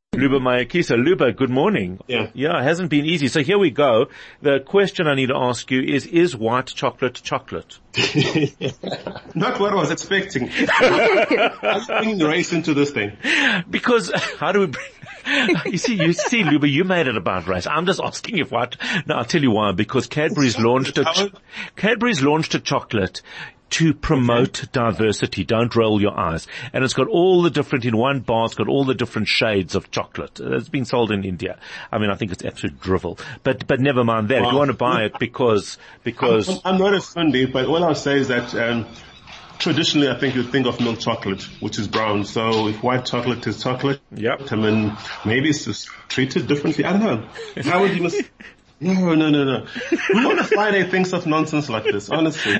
Luba Mayakisa. Luba, good morning. Yeah, it hasn't been easy. So here we go. The question I need to ask you is white chocolate chocolate? not what I was expecting. I'm bringing the race into this thing. Because how do we bring... You see, Luba, you made it about race. I'm just asking if what... No, I'll tell you why. Because Cadbury's launched a chocolate to promote diversity. Don't roll your eyes. And it's got all the different, in one bar, it's got all the different shades of chocolate. It's being sold in India. I mean, I think it's absolute drivel. But never mind that. Wow. If you want to buy it because... I'm not a Fundi, but what I'll say is that, traditionally, I think you'd think of milk chocolate, which is brown. So if white chocolate is chocolate, yep. I mean, maybe it's just treated differently. I don't know. How would you No. Who on a Friday thinks of nonsense like this, honestly?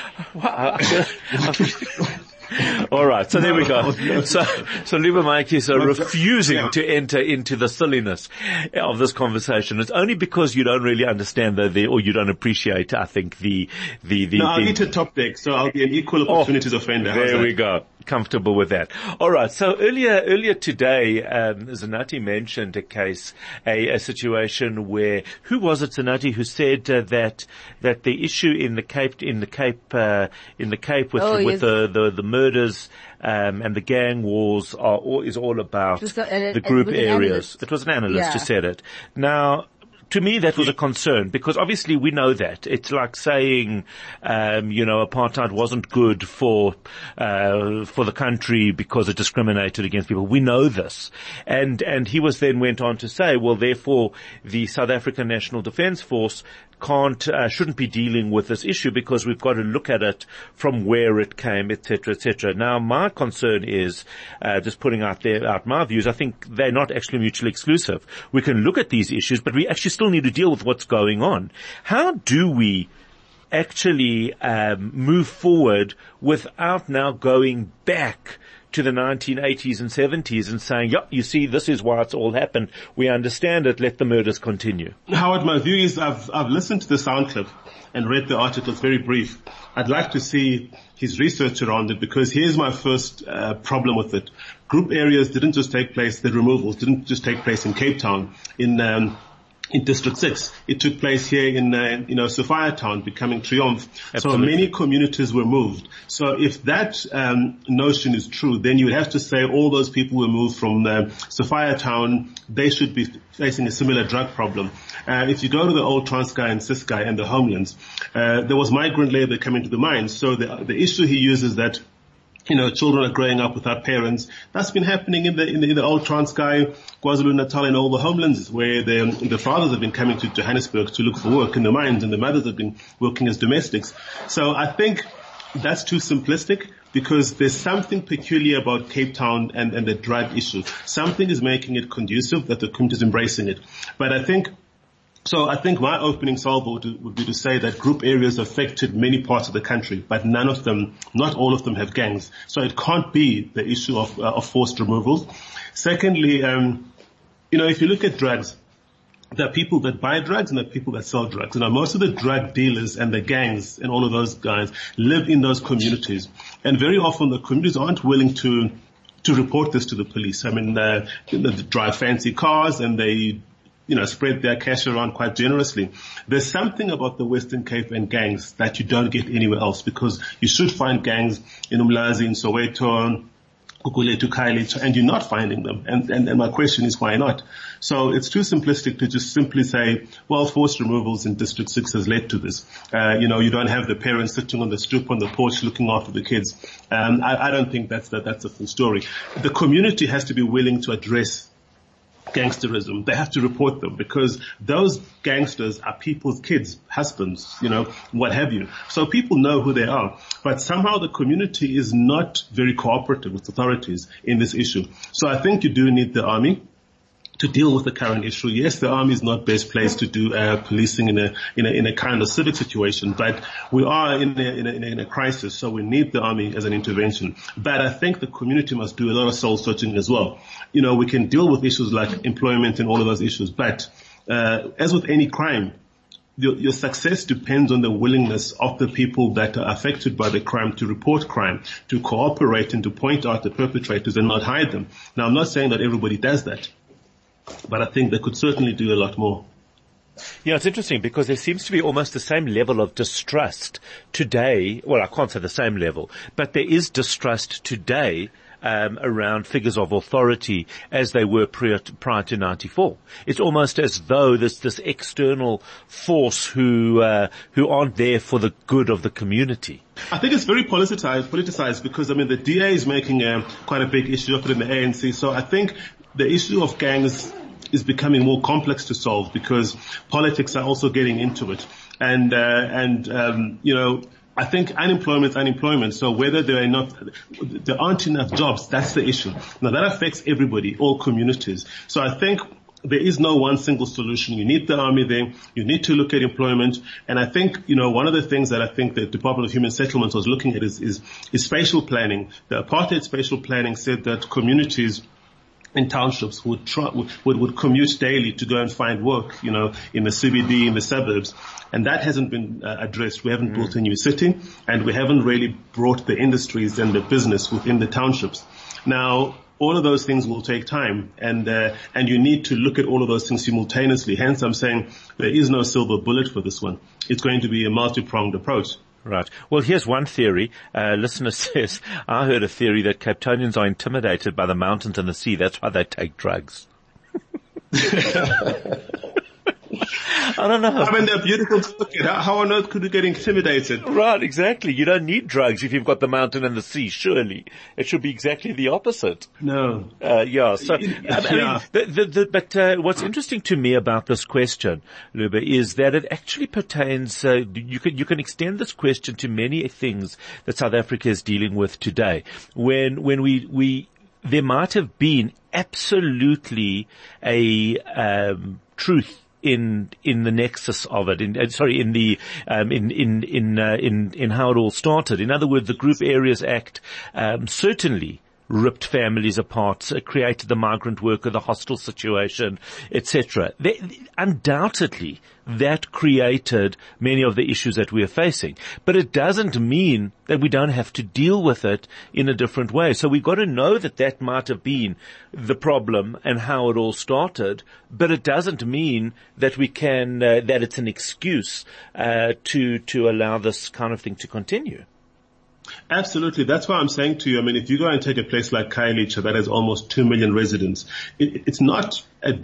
All right, so there we go. So Luba Mayakisa are refusing to enter into the silliness of this conversation. It's only because you don't really understand or you don't appreciate, I think, the. No, I need to top deck, so I'll be an equal opportunities offender. There we go. Comfortable with that. All right. So earlier today, Zanati mentioned a case, a situation where who was it, Zanati, who said that the issue in the Cape with the murders and the gang wars is all about the group areas. It was an analyst who said it. Now, to me, that was a concern because obviously we know that. It's like saying, apartheid wasn't good for the country because it discriminated against people. We know this. And he went on to say, well, therefore, the South African National Defence Force shouldn't be dealing with this issue because we've got to look at it from where it came, etc., etc. Now, my concern is, just putting out my views, I think they're not actually mutually exclusive. We can look at these issues, but we actually still need to deal with what's going on. How do we actually move forward without now going back to the 1980s and 70s and saying, you see, this is why it's all happened. We understand it. Let the murders continue. Howard, my view is I've listened to the sound clip and read the article. It's very brief. I'd like to see his research around it because here's my first problem with it. Group areas didn't just take place, the removals didn't just take place in Cape Town, in District 6. It took place here in Sophia Town, becoming Triumph. Absolutely. So many communities were moved. So if that notion is true, then you would have to say all those people were moved from Sophia Town. They should be facing a similar drug problem. If you go to the old Transkei and Ciskei and the homelands, there was migrant labor coming to the mines. So the issue he uses that children are growing up without parents. That's been happening in the old Transkei, KwaZulu-Natal and all the homelands where the fathers have been coming to Johannesburg to look for work in the mines and the mothers have been working as domestics. So I think that's too simplistic because there's something peculiar about Cape Town and the drug issue. Something is making it conducive that the community is embracing it. But I think my opening salvo would be to say that group areas affected many parts of the country, but not all of them have gangs. So it can't be the issue of forced removals. Secondly, if you look at drugs, there are people that buy drugs and there are people that sell drugs. Most of the drug dealers and the gangs and all of those guys live in those communities. And very often the communities aren't willing to report this to the police. I mean, they drive fancy cars and they spread their cash around quite generously. There's something about the Western Cape and gangs that you don't get anywhere else because you should find gangs in Umlazi, in Soweto, Gugulethu, Khayelitsha, and you're not finding them. And my question is why not? So it's too simplistic to just simply say, well, forced removals in District 6 has led to this. You don't have the parents sitting on the stoop on the porch looking after the kids. I don't think that's a full story. The community has to be willing to address gangsterism. They have to report them because those gangsters are people's kids, husbands, what have you. So people know who they are. But somehow the community is not very cooperative with authorities in this issue. So I think you do need the army to deal with the current issue. Yes, the army is not best placed to do policing in a kind of civic situation, but we are in a crisis, so we need the army as an intervention. But I think the community must do a lot of soul searching as well. We can deal with issues like employment and all of those issues, but as with any crime, your success depends on the willingness of the people that are affected by the crime to report crime, to cooperate and to point out the perpetrators and not hide them. Now, I'm not saying that everybody does that. but I think they could certainly do a lot more. Yeah, it's interesting because there seems to be almost the same level of distrust today. Well, I can't say the same level, but there is distrust today around figures of authority as they were prior to 94. It's almost as though this external force who aren't there for the good of the community. I think it's very politicized because, I mean, the DA is making quite a big issue of it in the ANC. So I think the issue of gangs is becoming more complex to solve because politics are also getting into it. And you know, I think unemployment is unemployment. So whether there aren't enough jobs, that's the issue. Now that affects everybody, all communities. So I think there is no one single solution. You need the army there. You need to look at employment. And I think, you know, one of the things that I think the Department of Human Settlements was looking at is spatial planning. The apartheid spatial planning said that communities in townships would commute daily to go and find work, you know, in the CBD, in the suburbs. And that hasn't been addressed. We haven't built a new city, and we haven't really brought the industries and the business within the townships. Now, all of those things will take time, and you need to look at all of those things simultaneously. Hence, I'm saying there is no silver bullet for this one. It's going to be a multi-pronged approach. Right. Well, here's one theory. Listener says, I heard a theory that Cape Townians are intimidated by the mountains and the sea. That's why they take drugs. I don't know. I mean, they're beautiful to look at. How on earth could you get intimidated? Right, exactly. You don't need drugs if you've got the mountain and the sea, surely. It should be exactly the opposite. No. Yeah, so, but what's interesting to me about this question, Lube, is that it actually pertains, you can extend this question to many things that South Africa is dealing with today. When there might have been absolutely a, truth in the nexus of it, in how it all started. In other words, the Group Areas Act, certainly ripped families apart, created the migrant worker, the hostel situation, etc. Undoubtedly, that created many of the issues that we are facing. But it doesn't mean that we don't have to deal with it in a different way. So we've got to know that might have been the problem and how it all started, but it doesn't mean that we can, that it's an excuse, to allow this kind of thing to continue. Absolutely. That's why I'm saying to you, I mean, if you go and take a place like Khayelitsha that has almost 2 million residents, it's not a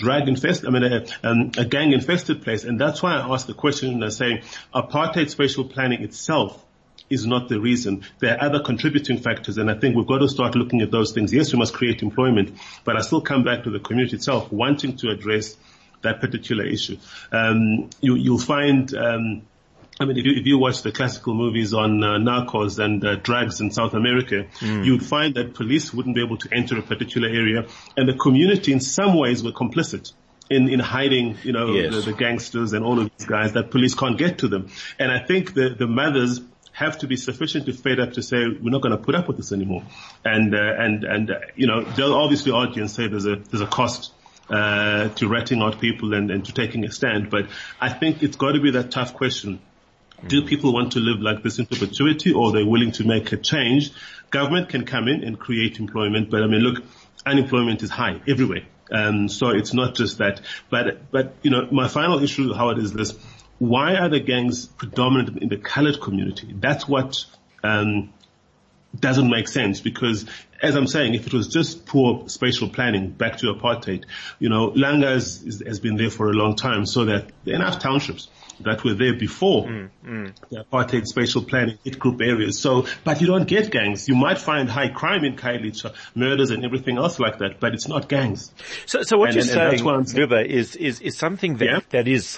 a gang infested place. And that's why I asked the question and saying apartheid spatial planning itself is not the reason. There are other contributing factors, and I think we've got to start looking at those things. Yes, we must create employment, but I still come back to the community itself wanting to address that particular issue. You'll find, I mean, if you watch the classical movies on narcos and drugs in South America, you'd find that police wouldn't be able to enter a particular area, and the community in some ways were complicit in hiding, you know, yes, the gangsters and all of these guys that police can't get to them. And I think the mothers have to be sufficiently fed up to say, we're not going to put up with this anymore. And you know, they'll obviously argue and say there's a cost to ratting out people and to taking a stand. But I think it's got to be that tough question. Do people want to live like this in perpetuity, or are they willing to make a change? Government can come in and create employment, but I mean, look, unemployment is high everywhere. So it's not just that. But you know, my final issue, Howard, is this. Why are the gangs predominant in the colored community? That's what doesn't make sense, because as I'm saying, if it was just poor spatial planning, back to apartheid, you know, Langa has been there for a long time, so that there are enough townships that were there before the apartheid spatial planning hit group areas. So, but you don't get gangs. You might find high crime in Khayelitsha, murders and everything else like that, but it's not gangs. So what you're saying, River, is something that is,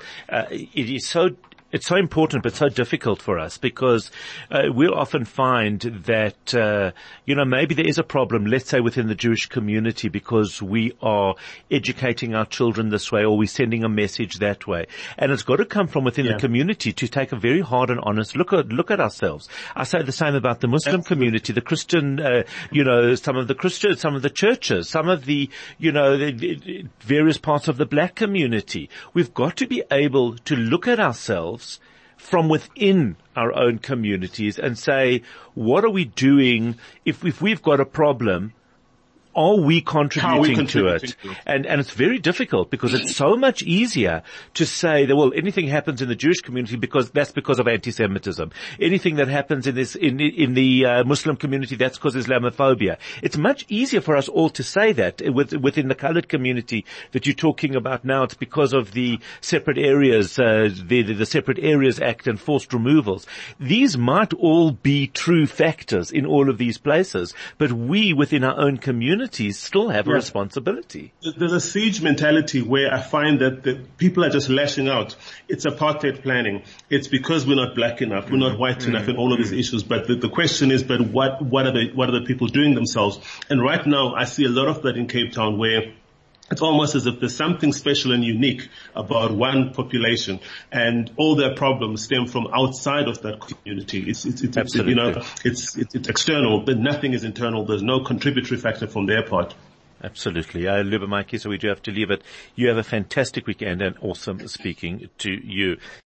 it's so important but so difficult for us, because we'll often find that you know, maybe there is a problem, let's say within the Jewish community, because we are educating our children this way, or we're sending a message that way, and it's got to come from within the community to take a very hard and honest look at ourselves. I say the same about the Muslim community, the Christian, you know, some of the Christians, some of the churches, some of the, you know, the various parts of the black community. We've got to be able to look at ourselves from within our own communities and say, what are we doing if we've got a problem? are we contributing to it? And it's very difficult because it's so much easier to say that, well, anything happens in the Jewish community because of anti-Semitism. Anything that happens in the Muslim community, that's because of Islamophobia. It's much easier for us all to say that within the colored community that you're talking about now. It's because of the separate areas, the Separate Areas Act and forced removals. These might all be true factors in all of these places, but we within our own communities still have a responsibility. There's a siege mentality where I find that the people are just lashing out. It's apartheid planning. It's because we're not black enough, we're not white enough, and all of these issues. But the question is, but what are the people doing themselves? And right now, I see a lot of that in Cape Town, where it's almost as if there's something special and unique about one population, and all their problems stem from outside of that community. It's external, but nothing is internal. There's no contributory factor from their part. Absolutely. Luba Mikey, so we do have to leave it. You have a fantastic weekend and awesome speaking to you.